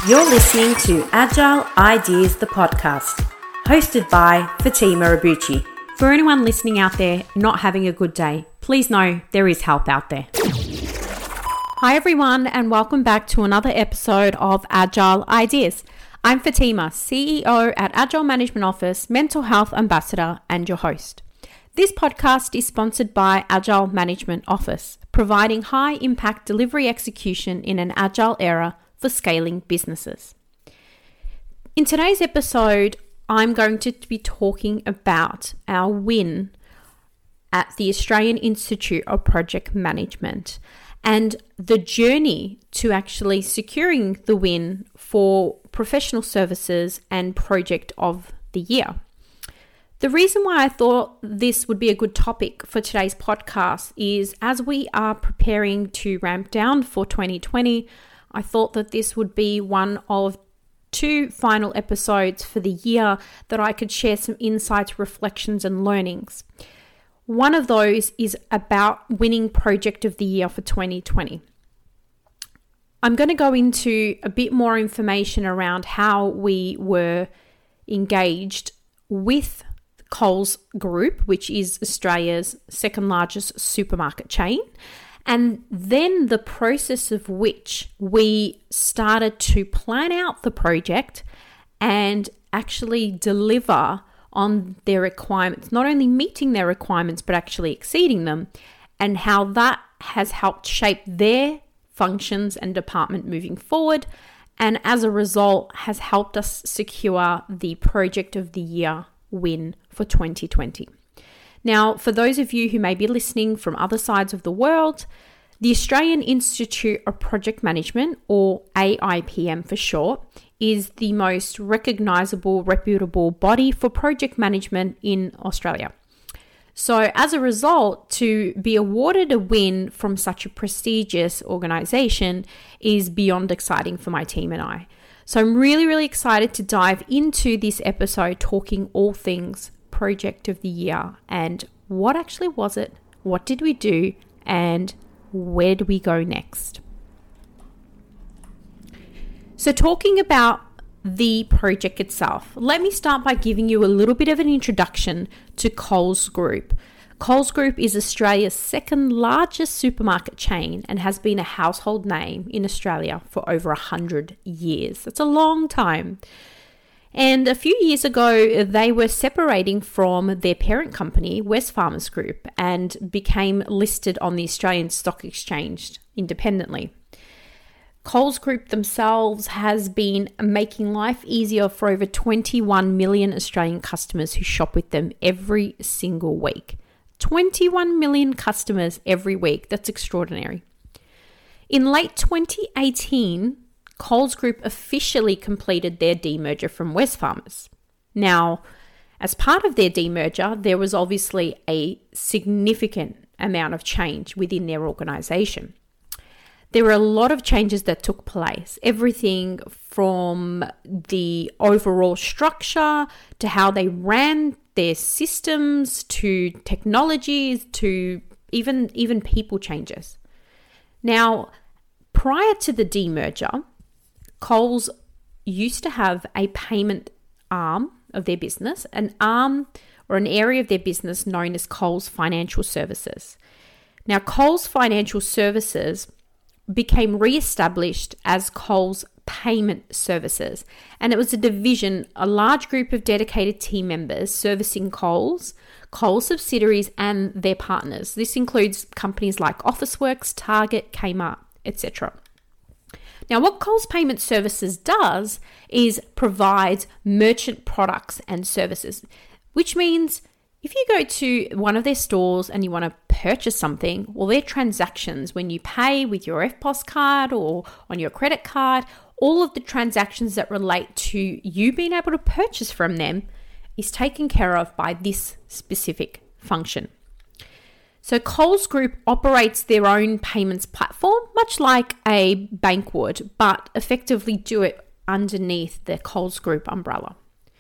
You're listening to Agile Ideas, the podcast, hosted by Fatima Abuchi. For anyone listening out there not having a good day, please know there is help out there. Hi everyone, and welcome back to another episode of Agile Ideas. I'm Fatima, CEO at Agile Management Office, Mental Health Ambassador, and your host. This podcast is sponsored by Agile Management Office, providing high-impact delivery execution in an agile era for scaling businesses. In today's episode, I'm going to be talking about our win at the Australian Institute of Project Management and the journey to actually securing the win for Professional Services and Project of the Year. The reason why I thought this would be a good topic for today's podcast is as we are preparing to ramp down for 2020, I thought that this would be one of two final episodes for the year that I could share some insights, reflections, and learnings. One of those is about winning Project of the Year for 2020. I'm going to go into a bit more information around how we were engaged with Coles Group, which is Australia's second largest supermarket chain, and then the process of which we started to plan out the project and actually deliver on their requirements, not only meeting their requirements, but actually exceeding them, and how that has helped shape their functions and department moving forward, and as a result has helped us secure the Project of the Year win for 2020. Now, for those of you who may be listening from other sides of the world, the Australian Institute of Project Management, or AIPM for short, is the most recognisable, reputable body for project management in Australia. So as a result, to be awarded a win from such a prestigious organisation is beyond exciting for my team and I. So I'm really, really excited to dive into this episode talking all things Project of the Year and what actually was it, what did we do, and where do we go next? So talking about the project itself, let me start by giving you a little bit of an introduction to Coles Group. Coles Group is Australia's second largest supermarket chain and has been a household name in Australia for over 100 years. That's a long time. And a few years ago, they were separating from their parent company, Wesfarmers Group, and became listed on the Australian Stock Exchange independently. Coles Group themselves has been making life easier for over 21 million Australian customers who shop with them every single week. 21 million customers every week. That's extraordinary. In late 2018, Coles Group officially completed their demerger from Wesfarmers. Now, as part of their demerger, there was obviously a significant amount of change within their organisation. There were a lot of changes that took place, everything from the overall structure to how they ran their systems to technologies to even people changes. Now, prior to the demerger, Coles used to have a payment arm of their business, an arm or an area of their business known as Coles Financial Services. Now, Coles Financial Services became re-established as Coles Payment Services, and it was a division, a large group of dedicated team members servicing Coles subsidiaries and their partners. This includes companies like Officeworks, Target, Kmart, etc. Now, what Coles Payment Services does is provides merchant products and services, which means if you go to one of their stores and you want to purchase something, well, their transactions, when you pay with your EFTPOS card or on your credit card, all of the transactions that relate to you being able to purchase from them is taken care of by this specific function. So Coles Group operates their own payments platform, much like a bank would, but effectively do it underneath the Coles Group umbrella.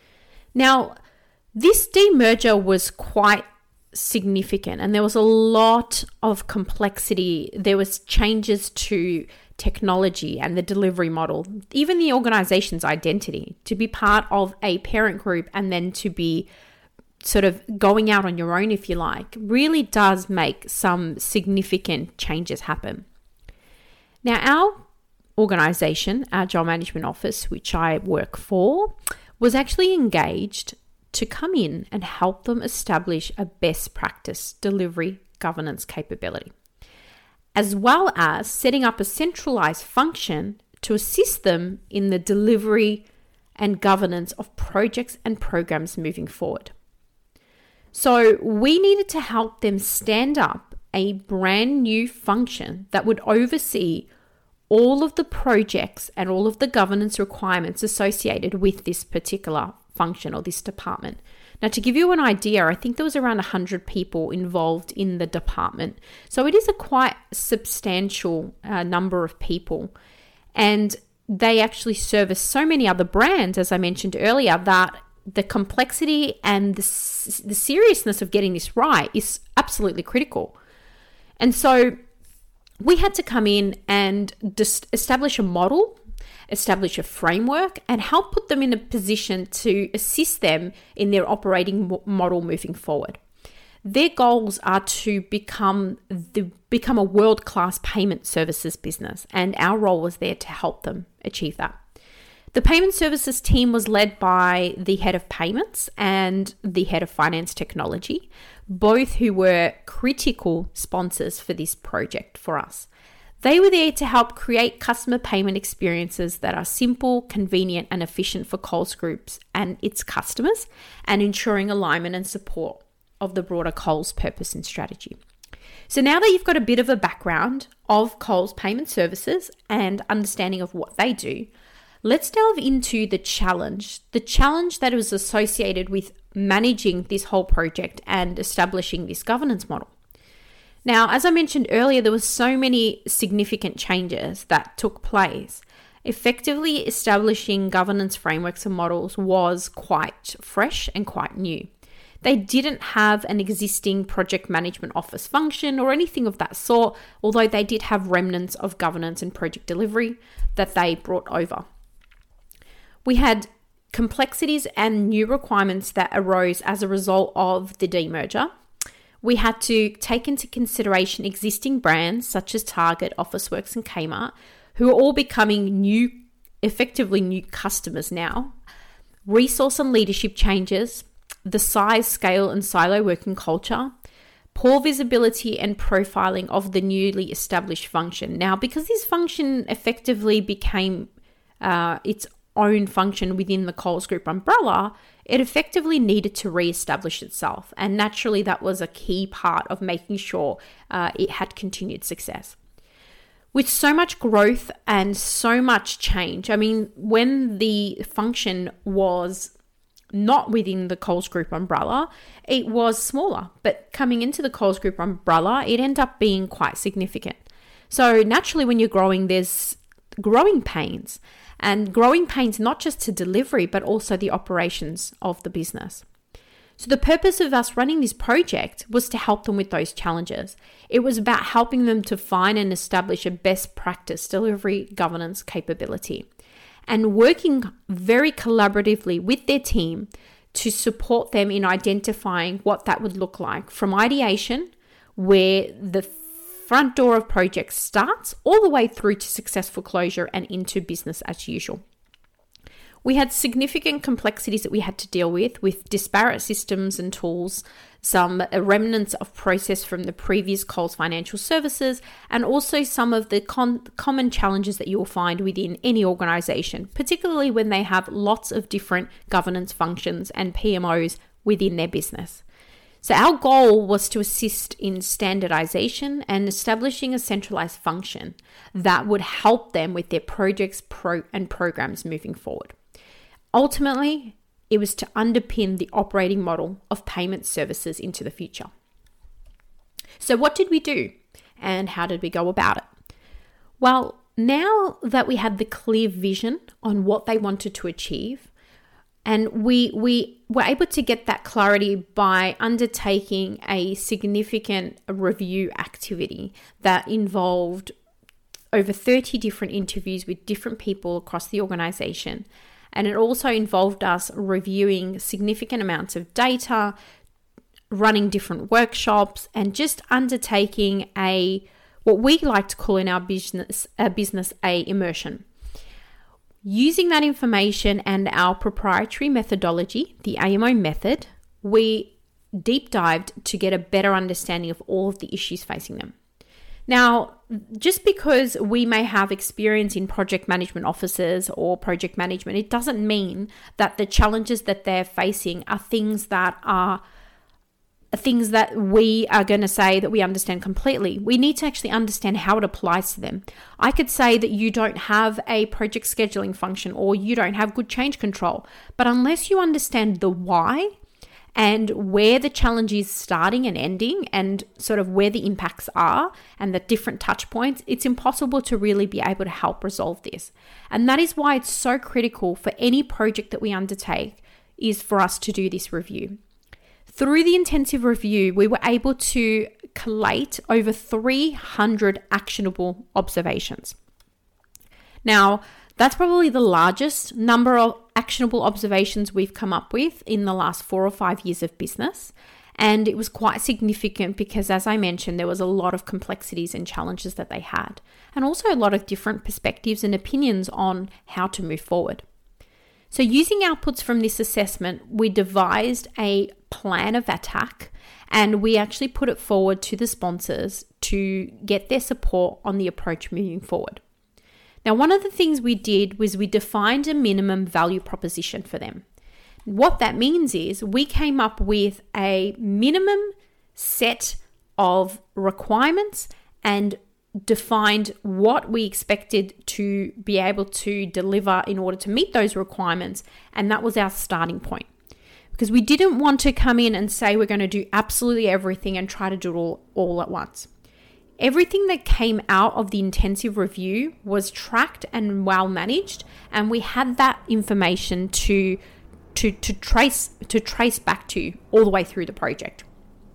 Now, this demerger was quite significant and there was a lot of complexity. There was changes to technology and the delivery model, even the organization's identity, to be part of a parent group and then to be sort of going out on your own, if you like, really does make some significant changes happen. Now, our organization, Agile Management Office, which I work for, was actually engaged to come in and help them establish a best practice delivery governance capability, as well as setting up a centralized function to assist them in the delivery and governance of projects and programs moving forward. So we needed to help them stand up a brand new function that would oversee all of the projects and all of the governance requirements associated with this particular function or this department. Now, to give you an idea, I think there was around 100 people involved in the department. So it is a quite substantial number of people. And they actually service so many other brands, as I mentioned earlier, that the complexity and the seriousness of getting this right is absolutely critical. And so we had to come in and just establish a model, establish a framework, and help put them in a position to assist them in their operating model moving forward. Their goals are to become a world-class payment services business, and our role was there to help them achieve that. The payment services team was led by the head of payments and the head of finance technology, both who were critical sponsors for this project for us. They were there to help create customer payment experiences that are simple, convenient, and efficient for Coles Groups and its customers, and ensuring alignment and support of the broader Coles purpose and strategy. So now that you've got a bit of a background of Coles Payment Services and understanding of what they do, let's delve into the challenge that was associated with managing this whole project and establishing this governance model. Now, as I mentioned earlier, there were so many significant changes that took place. Effectively establishing governance frameworks and models was quite fresh and quite new. They didn't have an existing project management office function or anything of that sort, although they did have remnants of governance and project delivery that they brought over. We had complexities and new requirements that arose as a result of the demerger. We had to take into consideration existing brands such as Target, Officeworks, and Kmart, who are all becoming effectively new customers now. Resource and leadership changes, the size, scale, and silo working culture, poor visibility and profiling of the newly established function. Now, because this function effectively became its own function within the Coles Group umbrella, it effectively needed to re-establish itself. And naturally, that was a key part of making sure it had continued success. With so much growth and so much change, I mean, when the function was not within the Coles Group umbrella, it was smaller. But coming into the Coles Group umbrella, it ended up being quite significant. So naturally, when you're growing, there's growing pains. And growing pains not just to delivery, but also the operations of the business. So the purpose of us running this project was to help them with those challenges. It was about helping them to find and establish a best practice delivery governance capability, and working very collaboratively with their team to support them in identifying what that would look like from ideation, where the front door of projects starts, all the way through to successful closure and into business as usual. We had significant complexities that we had to deal with disparate systems and tools, some remnants of process from the previous Coles Financial Services, and also some of the common challenges that you will find within any organization, particularly when they have lots of different governance functions and PMOs within their business. So our goal was to assist in standardization and establishing a centralized function that would help them with their projects and programs moving forward. Ultimately, it was to underpin the operating model of payment services into the future. So what did we do and how did we go about it? Well, now that we had the clear vision on what they wanted to achieve, and we were able to get that clarity by undertaking a significant review activity that involved over 30 different interviews with different people across the organization. And it also involved us reviewing significant amounts of data, running different workshops, and just undertaking what we like to call in our business a immersion. Using that information and our proprietary methodology, the AMO method, we deep dived to get a better understanding of all of the issues facing them. Now, just because we may have experience in project management offices or project management, it doesn't mean that the challenges that they're facing are things that we are going to say that we understand completely. We need to actually understand how it applies to them. I could say that you don't have a project scheduling function or you don't have good change control, but unless you understand the why and where the challenge is starting and ending and sort of where the impacts are and the different touch points, it's impossible to really be able to help resolve this. And that is why it's so critical for any project that we undertake is for us to do this review. Through the intensive review, we were able to collate over 300 actionable observations. Now, that's probably the largest number of actionable observations we've come up with in the last 4 or 5 years of business. And it was quite significant because, as I mentioned, there was a lot of complexities and challenges that they had, and also a lot of different perspectives and opinions on how to move forward. So using outputs from this assessment, we devised a plan of attack and we actually put it forward to the sponsors to get their support on the approach moving forward. Now, one of the things we did was we defined a minimum value proposition for them. What that means is we came up with a minimum set of requirements and defined what we expected to be able to deliver in order to meet those requirements. And that was our starting point. Because we didn't want to come in and say we're going to do absolutely everything and try to do it all at once. Everything that came out of the intensive review was tracked and well managed, and we had that information to trace back to all the way through the project.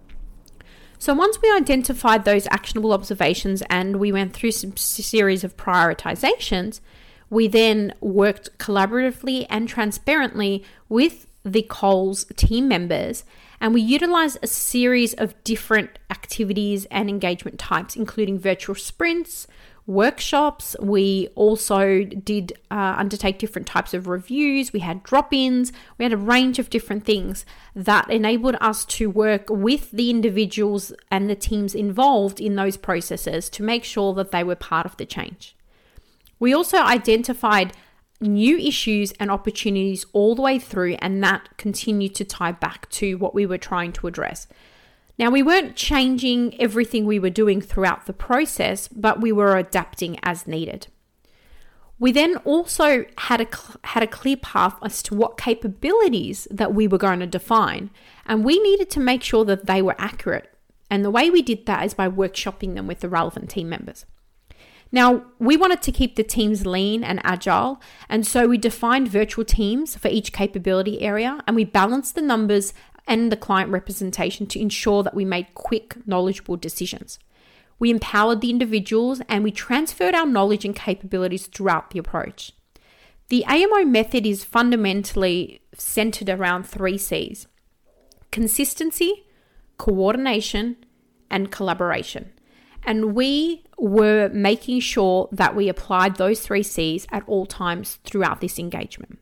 So once we identified those actionable observations and we went through some series of prioritizations, we then worked collaboratively and transparently with the Coles team members, and we utilized a series of different activities and engagement types, including virtual sprints, workshops. We also did undertake different types of reviews. We had drop-ins. We had a range of different things that enabled us to work with the individuals and the teams involved in those processes to make sure that they were part of the change. We also identified new issues and opportunities all the way through, and that continued to tie back to what we were trying to address. Now, we weren't changing everything we were doing throughout the process, but we were adapting as needed. We then also had a clear path as to what capabilities that we were going to define, and we needed to make sure that they were accurate. And the way we did that is by workshopping them with the relevant team members. Now, we wanted to keep the teams lean and agile, and so we defined virtual teams for each capability area, and we balanced the numbers and the client representation to ensure that we made quick, knowledgeable decisions. We empowered the individuals and we transferred our knowledge and capabilities throughout the approach. The AMO method is fundamentally centered around 3 C's: consistency, coordination, and collaboration. And we were making sure that we applied those 3 C's at all times throughout this engagement.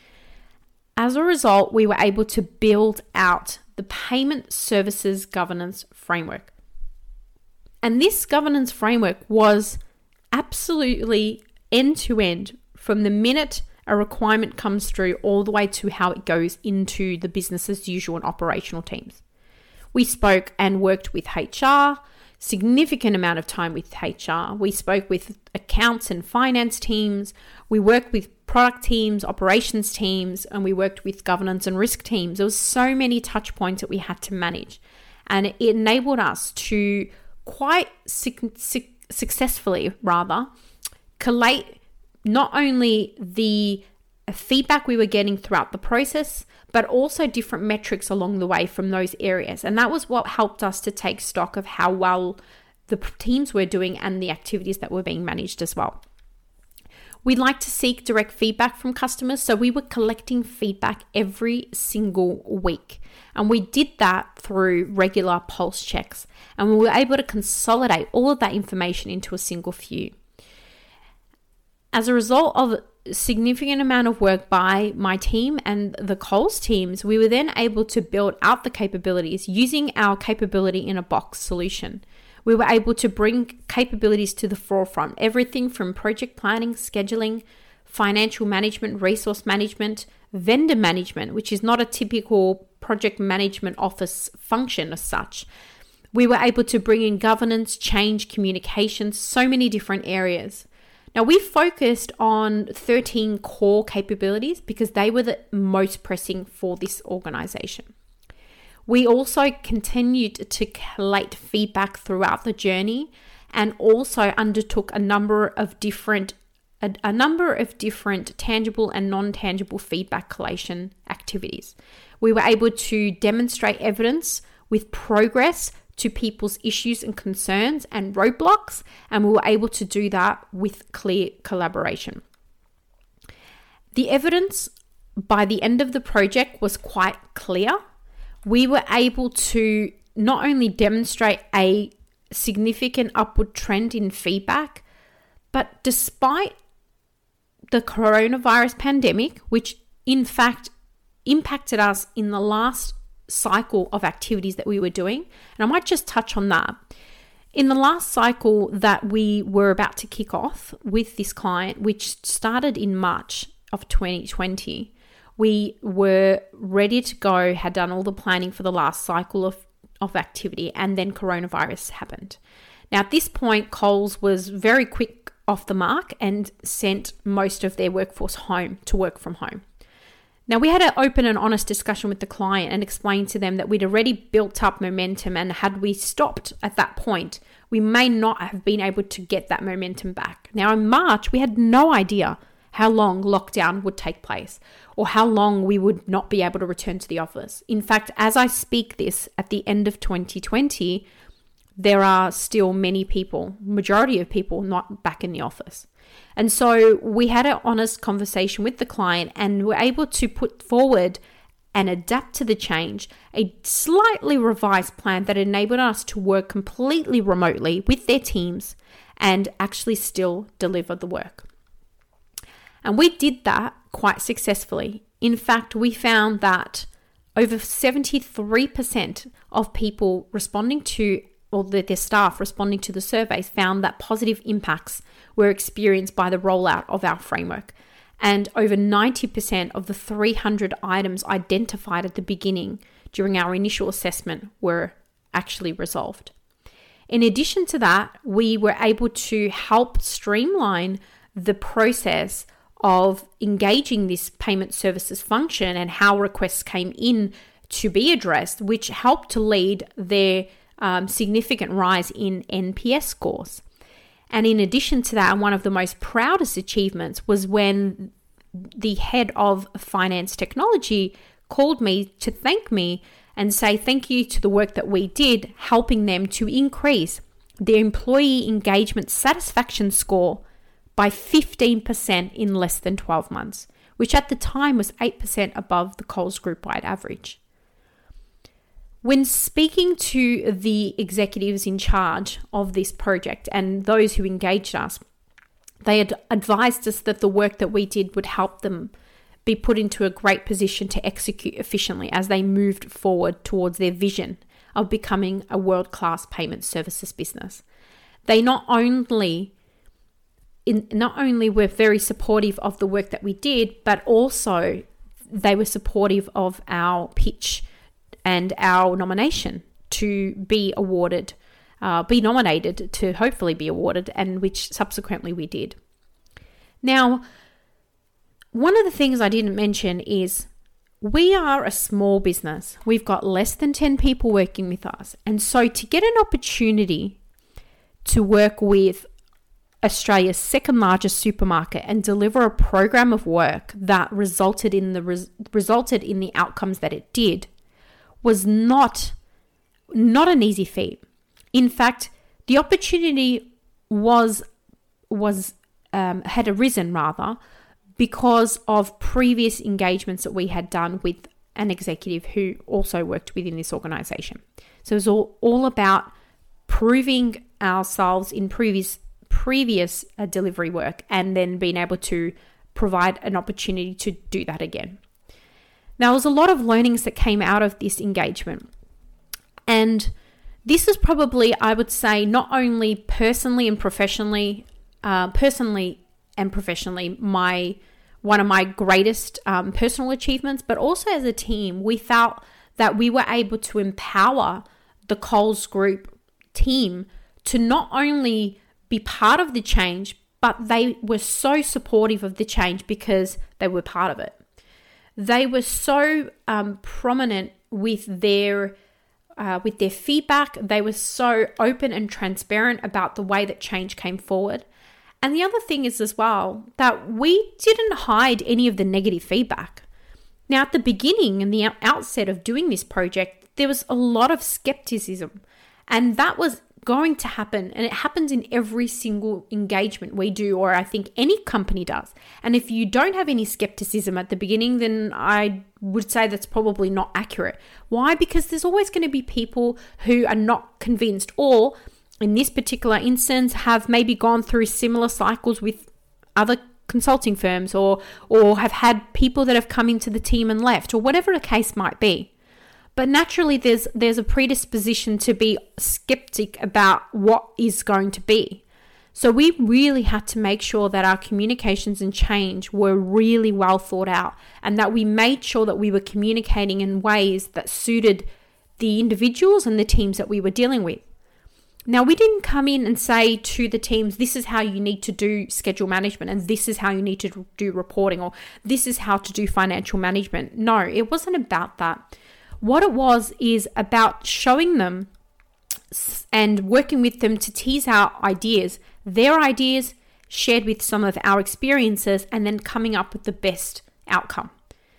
As a result, we were able to build out the payment services governance framework. And this governance framework was absolutely end-to-end from the minute a requirement comes through all the way to how it goes into the business as usual and operational teams. We spoke and worked with HR, significant amount of time with HR. We spoke with accounts and finance teams. We worked with product teams, operations teams, and we worked with governance and risk teams. There was so many touch points that we had to manage, and it enabled us to quite successfully collate not only the feedback we were getting throughout the process, but also different metrics along the way from those areas. And that was what helped us to take stock of how well the teams were doing and the activities that were being managed as well. We like to seek direct feedback from customers, so we were collecting feedback every single week. And we did that through regular pulse checks. And we were able to consolidate all of that information into a single view. As a result of a significant amount of work by my team and the Coles teams, we were then able to build out the capabilities using our capability in a box solution. We were able to bring capabilities to the forefront, everything from project planning, scheduling, financial management, resource management, vendor management, which is not a typical project management office function as such. We were able to bring in governance, change, communications, so many different areas. Now, we focused on 13 core capabilities because they were the most pressing for this organization. We also continued to collate feedback throughout the journey and also undertook a number of different tangible and non-tangible feedback collation activities. We were able to demonstrate evidence with progress to people's issues and concerns and roadblocks, and we were able to do that with clear collaboration. The evidence by the end of the project was quite clear. We were able to not only demonstrate a significant upward trend in feedback, but despite the coronavirus pandemic, which in fact impacted us in the last cycle of activities that we were doing, and I might just touch on that. In the last cycle that we were about to kick off with this client, which started in March of 2020, we were ready to go, had done all the planning for the last cycle of activity, and then coronavirus happened. Now, at this point, Coles was very quick off the mark and sent most of their workforce home to work from home. Now, we had an open and honest discussion with the client and explained to them that we'd already built up momentum, and had we stopped at that point, we may not have been able to get that momentum back. Now, in March, we had no idea how long lockdown would take place or how long we would not be able to return to the office. In fact, as I speak this at the end of 2020, there are still many people, majority of people, not back in the office. And so we had an honest conversation with the client and were able to put forward and adapt to the change a slightly revised plan that enabled us to work completely remotely with their teams and actually still deliver the work. And we did that quite successfully. In fact, we found that over 73% of people responding to, or their staff responding to the surveys, found that positive impacts were experienced by the rollout of our framework. And over 90% of the 300 items identified at the beginning during our initial assessment were actually resolved. In addition to that, we were able to help streamline the process of engaging this payment services function and how requests came in to be addressed, which helped to lead their significant rise in NPS scores. And in addition to that, one of the most proudest achievements was when the head of finance technology called me to thank me and say thank you to the work that we did, helping them to increase their employee engagement satisfaction score by 15% in less than 12 months, which at the time was 8% above the Coles group-wide average. When speaking to the executives in charge of this project and those who engaged us, they had advised us that the work that we did would help them be put into a great position to execute efficiently as they moved forward towards their vision of becoming a world-class payment services business. They not only were very supportive of the work that we did, but also they were supportive of our pitch and our nomination to be awarded, be nominated to hopefully be awarded, and which subsequently we did. Now, one of the things I didn't mention is we are a small business. We've got less than 10 people working with us. And so to get an opportunity to work with Australia's second largest supermarket and deliver a program of work that resulted in the outcomes that it did was not an easy feat. In fact, The opportunity had arisen rather because of previous engagements that we had done with an executive who also worked within this organization. So it was all about proving ourselves in previous delivery work and then being able to provide an opportunity to do that again. Now, there was a lot of learnings that came out of this engagement. And this is probably, I would say, not only personally and professionally, one of my greatest personal achievements, but also as a team, we felt that we were able to empower the Coles Group team to not only be part of the change, but they were so supportive of the change because they were part of it. They were so prominent with their feedback. They were so open and transparent about the way that change came forward. And the other thing is as well that we didn't hide any of the negative feedback. Now, at the beginning and the outset of doing this project, there was a lot of skepticism, and that was going to happen. And it happens in every single engagement we do, or I think any company does. And if you don't have any skepticism at the beginning, then I would say that's probably not accurate. Why? Because there's always going to be people who are not convinced, or in this particular instance, have maybe gone through similar cycles with other consulting firms, or have had people that have come into the team and left, or whatever the case might be. But naturally, there's a predisposition to be skeptic about what is going to be. So we really had to make sure that our communications and change were really well thought out, and that we made sure that we were communicating in ways that suited the individuals and the teams that we were dealing with. Now, we didn't come in and say to the teams, this is how you need to do schedule management, and this is how you need to do reporting, or this is how to do financial management. No, it wasn't about that. What it was is about showing them and working with them to tease out ideas, their ideas shared with some of our experiences, and then coming up with the best outcome.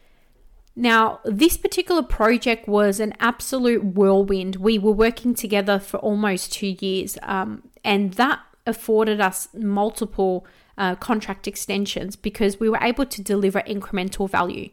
Now, this particular project was an absolute whirlwind. We were working together for almost 2 years, and that afforded us multiple contract extensions because we were able to deliver incremental value.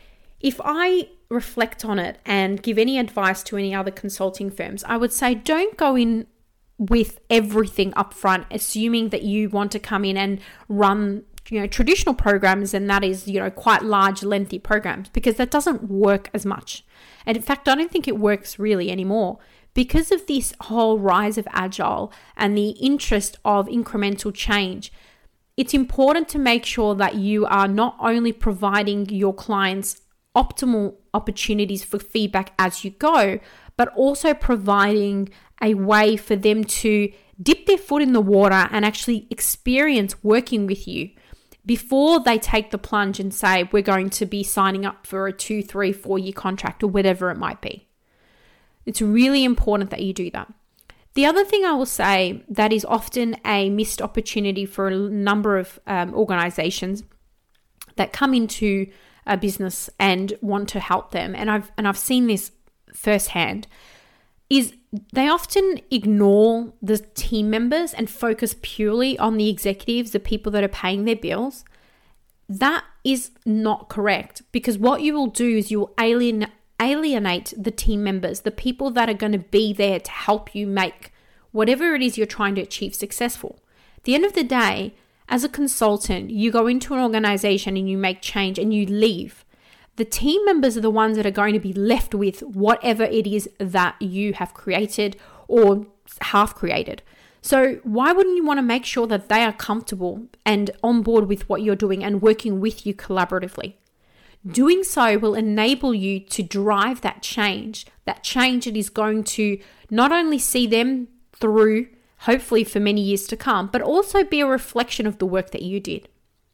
If I reflect on it and give any advice to any other consulting firms, I would say don't go in with everything up front, assuming that you want to come in and run traditional programs, and that is, quite large, lengthy programs, because that doesn't work as much. And in fact, I don't think it works really anymore because of this whole rise of agile and the interest of incremental change. It's important to make sure that you are not only providing your clients optimal opportunities for feedback as you go, but also providing a way for them to dip their foot in the water and actually experience working with you before they take the plunge and say, we're going to be signing up for a 2, 3, 4 year contract, or whatever it might be. It's really important that you do that. The other thing I will say that is often a missed opportunity for a number of organizations that come into a business and want to help them, and I've seen this firsthand, is they often ignore the team members and focus purely on the executives, the people that are paying their bills. That is not correct, because what you will do is you will alienate the team members, the people that are going to be there to help you make whatever it is you're trying to achieve successful. At the end of the day, as a consultant, you go into an organization and you make change and you leave. The team members are the ones that are going to be left with whatever it is that you have created or half created. So why wouldn't you want to make sure that they are comfortable and on board with what you're doing and working with you collaboratively? Doing so will enable you to drive that change that is going to not only see them through, hopefully for many years to come, but also be a reflection of the work that you did.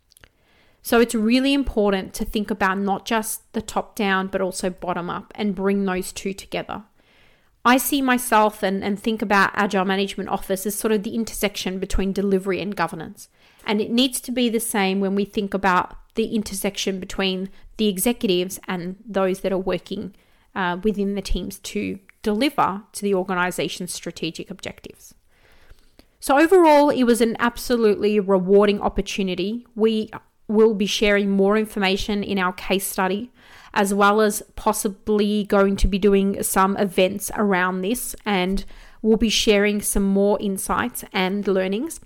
So it's really important to think about not just the top down, but also bottom up, and bring those two together. I see myself and think about Agile Management Office as sort of the intersection between delivery and governance. And it needs to be the same when we think about the intersection between the executives and those that are working within the teams to deliver to the organization's strategic objectives. So overall, it was an absolutely rewarding opportunity. We will be sharing more information in our case study, as well as possibly going to be doing some events around this, and we'll be sharing some more insights and learnings.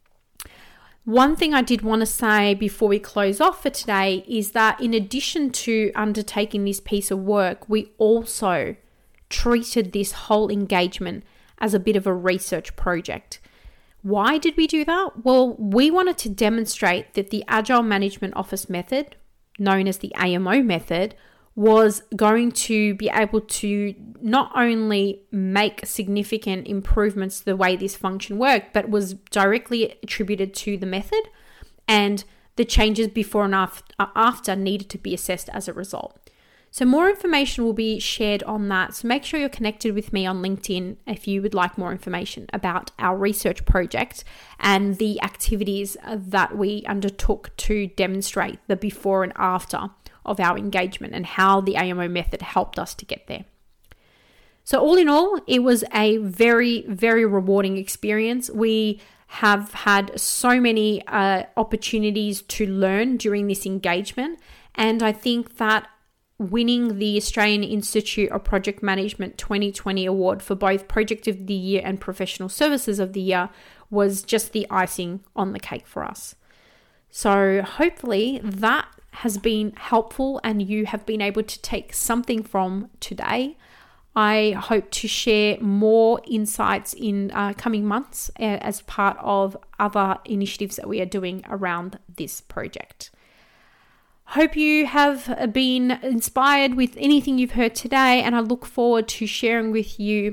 One thing I did want to say before we close off for today is that in addition to undertaking this piece of work, we also treated this whole engagement as a bit of a research project. Why did we do that? Well, we wanted to demonstrate that the Agile Management Office method, known as the AMO method, was going to be able to not only make significant improvements to the way this function worked, but was directly attributed to the method, and the changes before and after needed to be assessed as a result. So more information will be shared on that. So make sure you're connected with me on LinkedIn if you would like more information about our research project and the activities that we undertook to demonstrate the before and after of our engagement and how the AMO method helped us to get there. So all in all, it was a very, very rewarding experience. We have had so many opportunities to learn during this engagement, and I think that winning the Australian Institute of Project Management 2020 award for both Project of the Year and Professional Services of the Year was just the icing on the cake for us. So hopefully that has been helpful and you have been able to take something from today. I hope to share more insights in coming months as part of other initiatives that we are doing around this project. Hope you have been inspired with anything you've heard today, and I look forward to sharing with you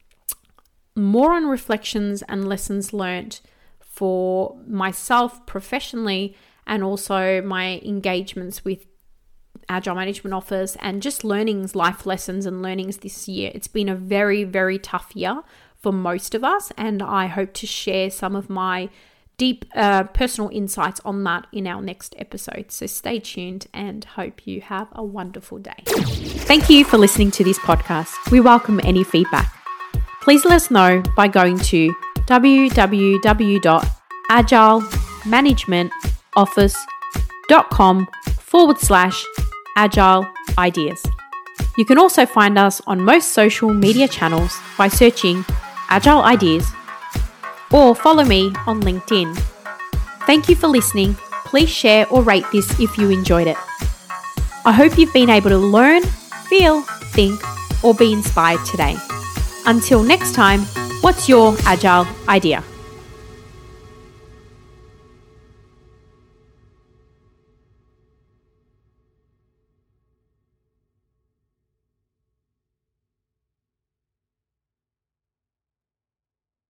more on reflections and lessons learned for myself professionally, and also my engagements with Agile Management Office and just learnings, life lessons and learnings this year. It's been a very, very tough year for most of us, and I hope to share some of my deep personal insights on that in our next episode. So stay tuned and hope you have a wonderful day. Thank you for listening to this podcast. We welcome any feedback. Please let us know by going to www.agilemanagementoffice.com/agile ideas. You can also find us on most social media channels by searching Agile Ideas, or follow me on LinkedIn. Thank you for listening. Please share or rate this if you enjoyed it. I hope you've been able to learn, feel, think, or be inspired today. Until next time, what's your Agile idea?